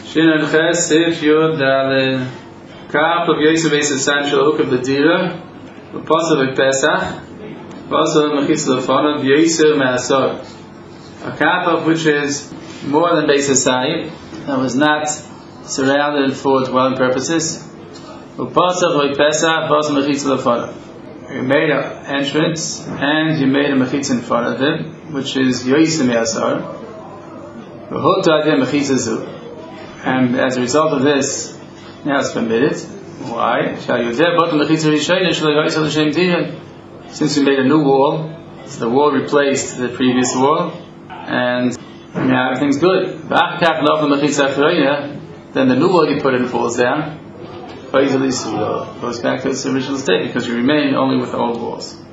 Shin and Ches, Sif Yud Daled. Kaf of Yosef Beis Essential Hook of the Dira. Apostle of Pesach. Apostle of Mechitz Lefanav Yosef Me'asor. A kappa which is more than Beis Esai, that was not surrounded for dwelling purposes. Apostle of Pesach, Apostle of Mechitz Lefanav. You made an entrance and you made a Mechitz in front of it, which is Yosef Me'asor. And as a result of this, now it's permitted. Why? Since we made a new wall, so the wall replaced the previous wall, and now everything's good. Then the new wall you put in falls down, goes back to its original state because you remain only with the old walls.